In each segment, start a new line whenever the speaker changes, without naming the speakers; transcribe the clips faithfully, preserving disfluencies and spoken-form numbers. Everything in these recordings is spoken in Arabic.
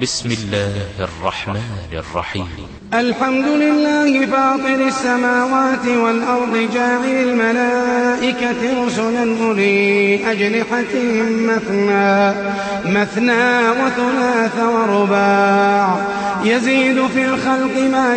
بسم الله الرحمن الرحيم.
الحمد لله فاطر السماوات والأرض جاعل الملائكة رسلا أولي أجنحة مثنى مثنى وثلاث ورباع يزيد في الخلق ما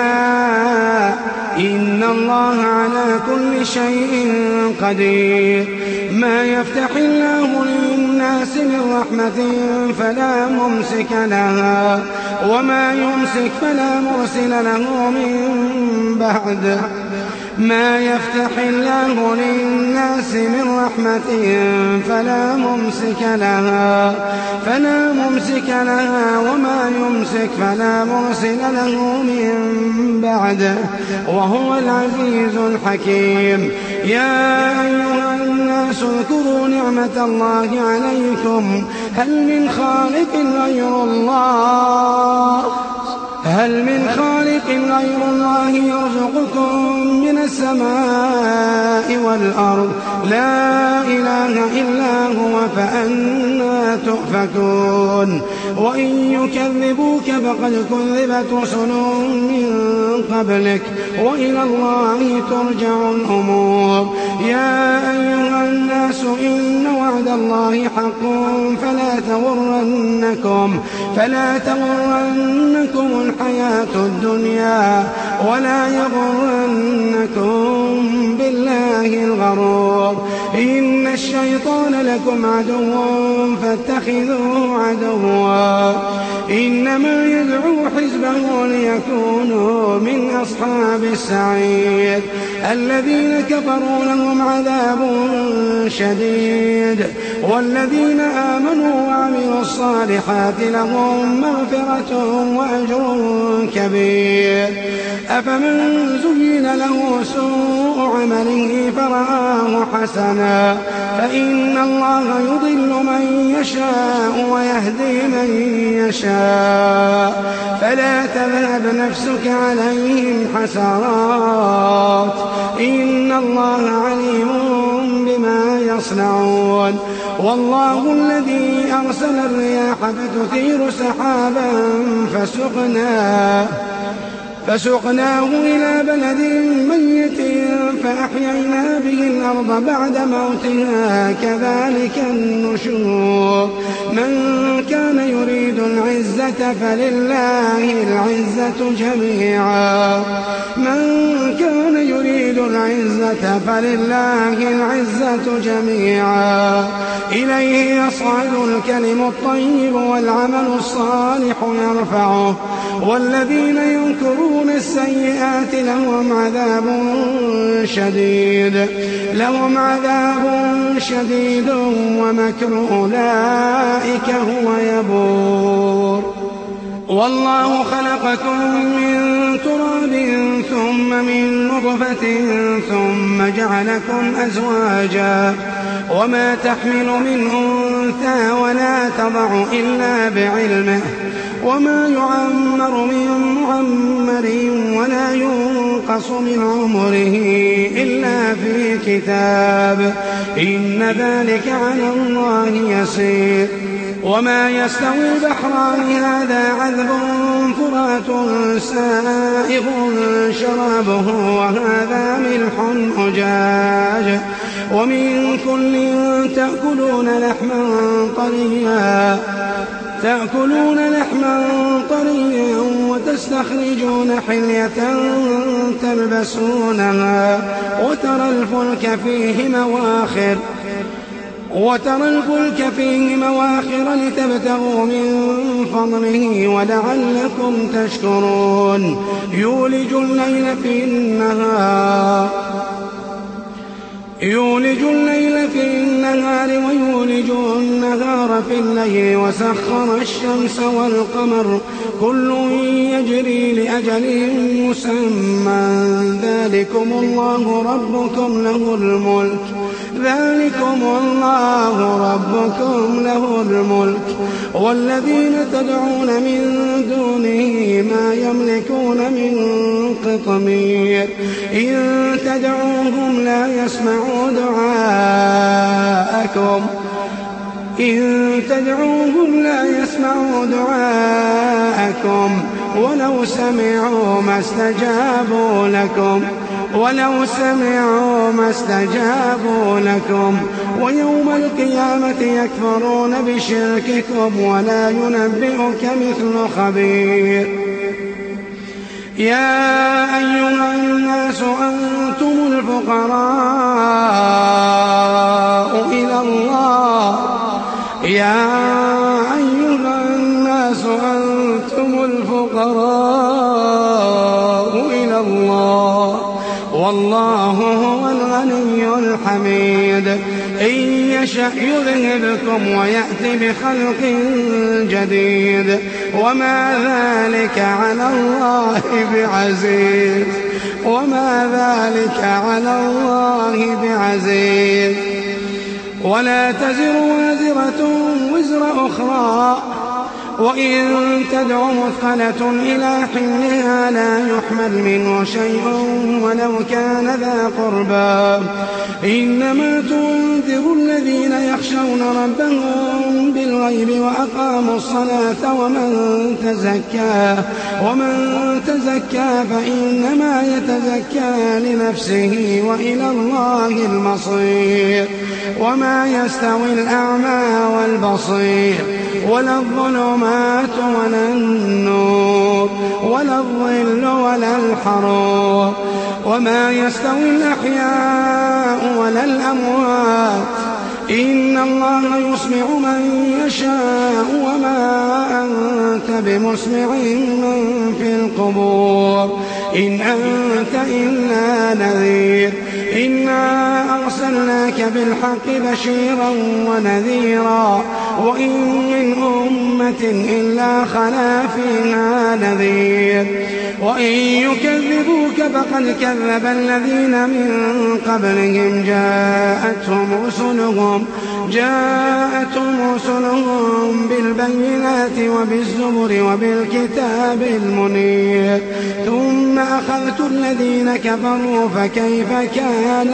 يشاء إن الله على كل شيء قدير. ما يفتح الله للناس من رحمة فلا ممسك لها وما يمسك فلا مرسل له من بعده. ما يفتح الله للناس من رحمة فلا ممسك لها فلا ممسك لها وما يمسك فلا مرسل له من بعده وهو العزيز الحكيم. يا أيها الناس اذكروا نعمة الله عليكم هل من خالق غير الله هل من خالق غير الله يرزقكم من السماء والأرض لا إله إلا هو فأنى تؤفكون. وإن يكذبوك فقد كذبت رسل من قبلك وإلى الله ترجع الأمور. يا أيها الناس إن وعد الله حق فلا تغرنكم فلا تغرنكم الحياة الدنيا ولا يغرنكم بالله الغرور. إن الشيطان لكم عدو فاتخذوه عدوا إنما يدعو حزبه ليكونوا من أصحاب السعير. الذين كفروا لهم عذاب شديد والذين آمنوا وعملوا الصالحات لهم مغفرة وأجر كبير. أفمن زين له سوء عمله فرآه حسنا فإن الله يضل من يشاء ويهدي من يشاء فلا تذهب نفسك عليهم حسرات إن الله عليم بما يصنعون. والله الذي أرسل الرياح فتثير سحابا فسقناه فسقناه إلى بلد ميت فأحيينا به الأرض بعد موتها كذلك النشور. من كان يريد العزة فلله العزة جميعا من كان يريد العزة فلله العزة جميعا إليه يصعد الكلم الطيب والعمل الصالح يرفعه والذين ينكرون السيئات لهم عذاب شديد لهم عذاب شديد ومكر أولئك هو يبور. والله خلقكم من تراب ثم من نطفة ثم جعلكم أزواجا وما تحمل من أنثى ولا تضع إلا بعلمه وما يعمر من معمر ولا ينقص من عمره إلا في كتاب إن ذلك على الله يسير. وما يستوي البحران هذا عذب فرات سائغ شرابه وهذا ملح أجاج ومن كل تأكلون لحما طريا تأكلون لحما طريا وتستخرجون حلية تلبسونها وترى الفلك فيه مواخر وترى الفلك فيه مواخر لتبتغوا من فضله ولعلكم تشكرون. يولج الليل في النهار يولج الليل في النهار ويولج النهار في الليل وسخر الشمس والقمر كل يجري لأجل مسمى ذلكم الله ربكم له الملك ذلكم الله ربكم له الملك والذين تدعون من دونه ما يملكون من قطمير إن تدعوهم لا يسمعوا دعاءكم إن تدعوهم لا يسمعوا دعاءكم لكم ولو سمعوا ما استجابوا لكم ولو سمعوا ما استجابوا لكم ويوم القيامة يكفرون بشرككم ولا ينبئك مثل خبير. يا أيها الناس أنتم الفقراء إلى الله يا أيها الناس أنتم الفقراء إلى الله والله هو الغني الحميد. إن يشأ يذهبكم ويأتي بخلق جديد وما ذلك على الله بعزيز وما ذلك على الله بعزيز. ولا تزر وازرة وزر أخرى وإن تدع مثقلة إلى حملها لا يحمل منه شيء ولو كان ذا قربى إنما تنذر الذين يخشون ربهم بالغيب وأقاموا الصلاة ومن تزكى ومن تزكى فإنما يتزكى لنفسه وإلى الله المصير. وما يستوي الأعمى والبصير ولا الظلمات ولا النور ولا الظل ولا الحرور وما يستوي الأحياء ولا الأموات إن الله يسمع من يشاء وما أنت بمسمع من في القبور إن أنت إلا نذير. إنا أرسلناك بالحق بشيرا ونذيرا وإن من أمة إلا خلا فيها نذير. وإن يكذبوك فقد كذب الذين من قبلهم جاءتهم رسلهم جاءتهم رسلهم بالبينات وبالزبر وبالكتاب المنير ثم أخذت الذين كفروا فكيف كان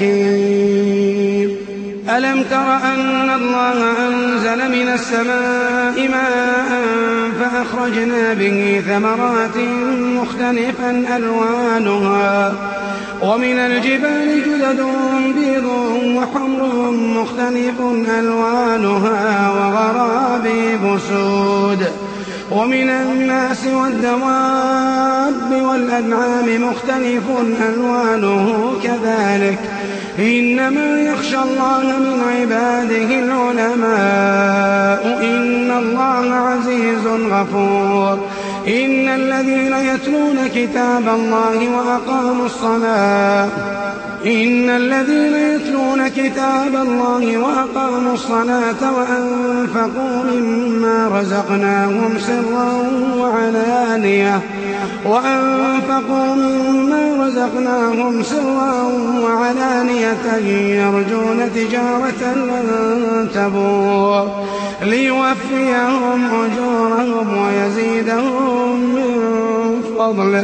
نكير. ألم تر أن الله أنزل من السماء ماء فأخرجنا به ثمرات مختلفا ألوانها ومن الجبال جدد بيض وحمر مختلف ألوانها وغرابيب سود ومن الناس والدواب والأنعام مختلف ألوانه كذلك إنما يخشى الله من عباده العلماء إن الله عزيز غفور. إن الذين يتلون كتاب الله وأقاموا الصلاة إن الذين يتلون كتاب الله وأقاموا الصلاة وأنفقوا مما رزقناهم سرا وعلانية وأنفقوا مما رزقناهم سرا وعلانية يرجون تجارة لن تبور ليوفيهم أجورهم ويزيدهم من فضله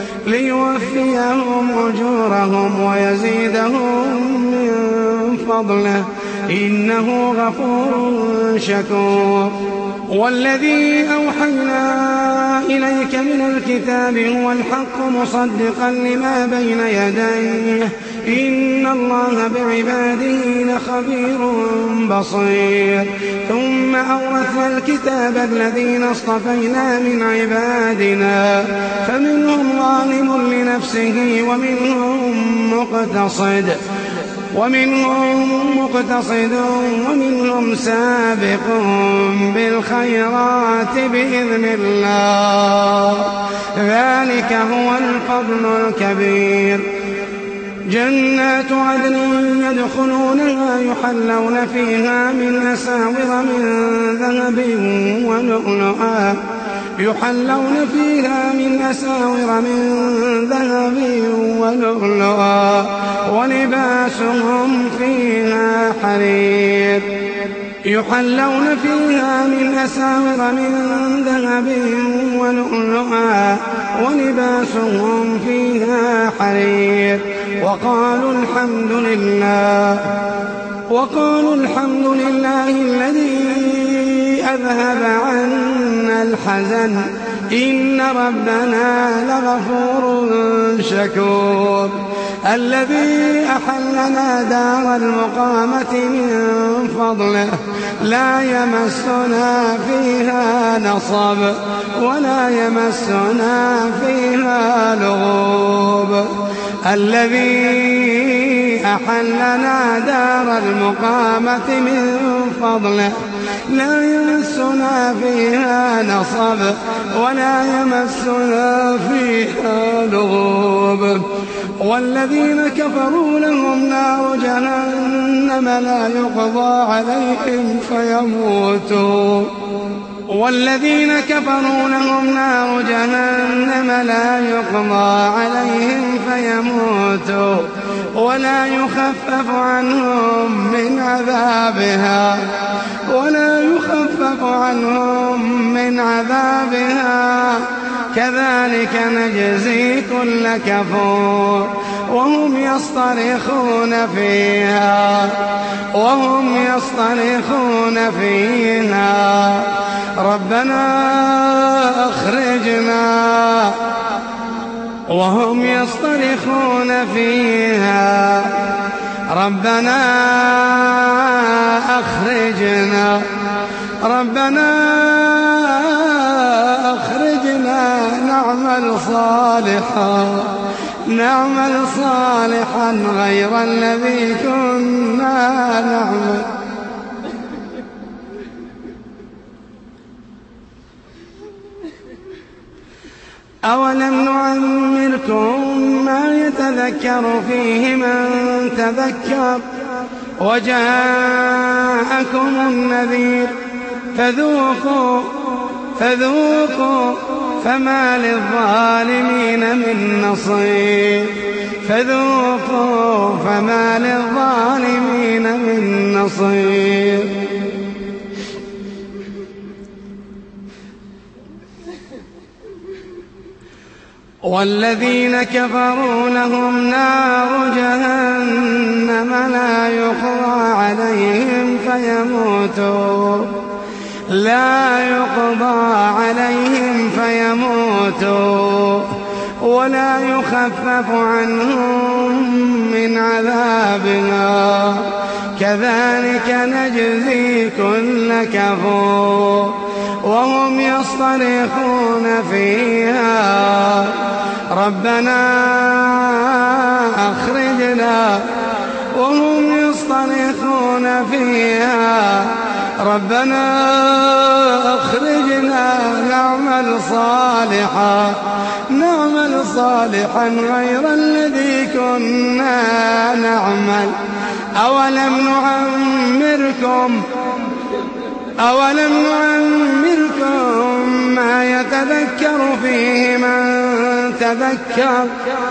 ليوفيهم أجورهم ويزيدهم من فضله إنه غفور شكور. والذي أوحينا إليك من الكتاب هو الحق مصدقا لما بين يديه إن الله بعباده لخبير بصير. ثم أورثنا الكتاب الذين اصطفينا من عبادنا فمنهم ظالم لنفسه ومنهم مقتصد ومنهم مقتصد ومنهم سابق بالخيرات بإذن الله ذلك هو الفضل الكبير. جنات عدن يدخلونها يحلون فيها من أساور من ذهب ولؤلؤا يحلون فيها من أساور من ذهب ولؤلؤا ولباسهم فيها حرير يحلون فيها من أساور من ذهب ولؤلؤا ولباسهم فيها حرير وقالوا الحمد لله وقالوا الحمد لله الذي أذهب عنا الحزن إن ربنا لغفور شكور الذي أحلنا دار المقامة من فضله لا يمسنا فيها نصب ولا يمسنا فيها لغوب الذي أحلنا دار المقامة من فضله لا يمسنا فيها نصب ولا يمسنا فيها لغوب والذين كفروا لهم نار جهنم لا يقضى عليهم فيموتوا والذين كفروا لهم نار جهنم لا يقضى عليهم فيموتوا ولا يخفف عنهم من عذابها ولا يخفف عنهم من عذابها كذلك نجزي كل كفور وهم يصطرخون فيها وهم يصطرخون فيها ربنا أخرجنا وهم يصطرخون فيها ربنا أخرجنا ربنا أخرجنا نعمل صالحا نعمل صالحا غير الذي كنا نعمل أولم نعمركم ما يتذكر فيه من تذكر وجاءكم النذير فذوقوا فذوقوا فما للظالمين من نصير فذوقوا فما للظالمين من نصير والذين كفروا لهم نار جهنم لا يقضى عليهم فيموتوا لا يقضى عليهم فيموتوا ولا يخفف عنهم من عذابها كذلك نجزي كل كفور وهم يصطرخون فيها ربنا أخرجنا وهم يصطرخون فيها ربنا أخرجنا نعمل صالحا نعمل صالحا غير الذي كنا نعمل أولم نعمركم أولم نعمركم ما يتذكر فيه من تذكر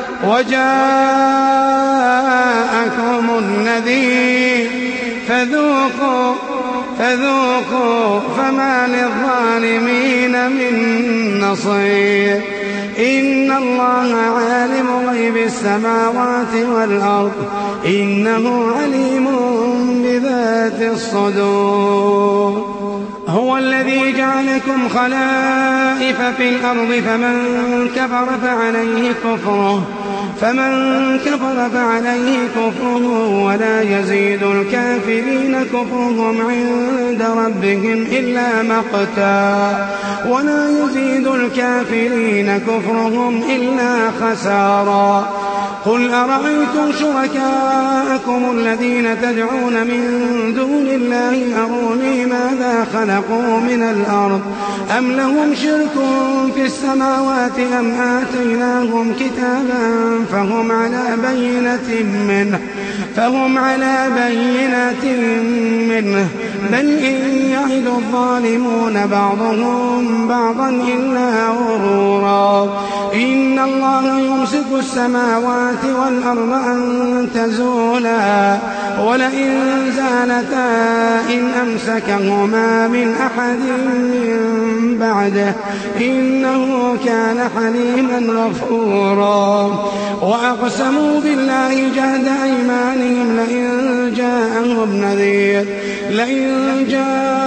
وجاءكم النذير فذوقوا فذوقوا فما للظالمين من نصير إن الله عالم غيب السماوات والأرض إنه عليم بذات الصدور هو الذي جعلكم خلائف في الأرض فمن كفر فعليه كفره فمن كفر فعليه كفره ولا يزيد الكافرين كفرهم عند ربهم إلا مقتا ولا يزيد الكافرين كفرهم إلا خسارا قل أرأيتم شركاءكم الذين تدعون من دون الله أروني ماذا خلقوا من الأرض أم لهم شرك في السماوات أم آتيناهم كتابا فهم على بينة منه فهم على بينة منه بل إن يعد الظالمون بعضهم بعضا إلا غرورا إن الله يمسك السماوات والأرض أن تزولا ولئن زالتا إن أمسكهما من أحد من بعده إنه كان حليما غفورا وأقسموا بالله جهد أيمانهم لئن جاءهم نذير لئن جاءهم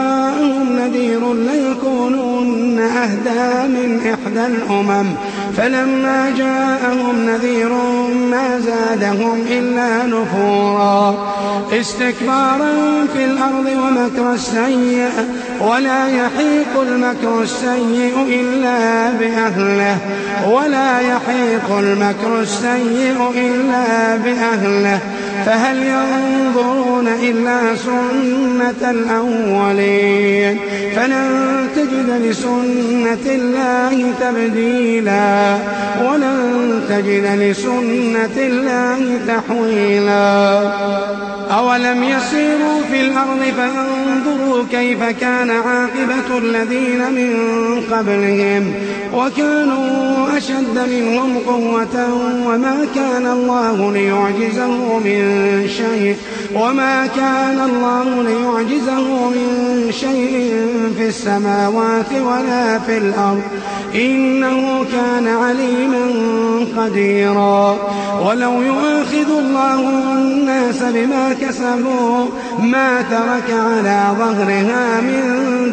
جاءهم نذير ليكونن أهدى من إحدى الأمم فلما جاءهم نذير ما زادهم إلا نفورا استكبارا في الأرض ومكر السيء ولا يحيق المكر السيء إلا بأهله ولا يحيق المكر السيء إلا بأهله فهل ينظرون إلا سنة الأولين فلن تجد لسنة الله تبديلا ولن تجد لسنة الله تحويلا أولم يسيروا في الأرض فينظروا كيف كان عاقبة الذين من قبلهم وكانوا أشد منهم قوة وما كان الله ليعجزه من شيء وما كان الله ليعجزه من شيء في السماوات ولا في الأرض إنه كان عليما قديرا ولو يؤاخذ الله الناس بما كسبوا ما ترك على ظهرها من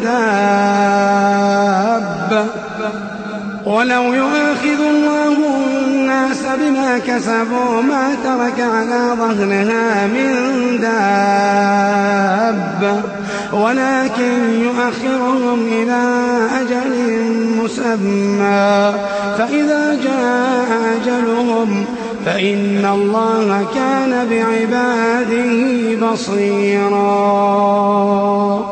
دابة ولو يؤاخذ الله الناس بما كسبوا ما ترك على ظهرها من دابة ولكن يؤخرهم إلى أجل مسمى فإذا جاء أجلهم فإن الله كان بعباده بصيرا.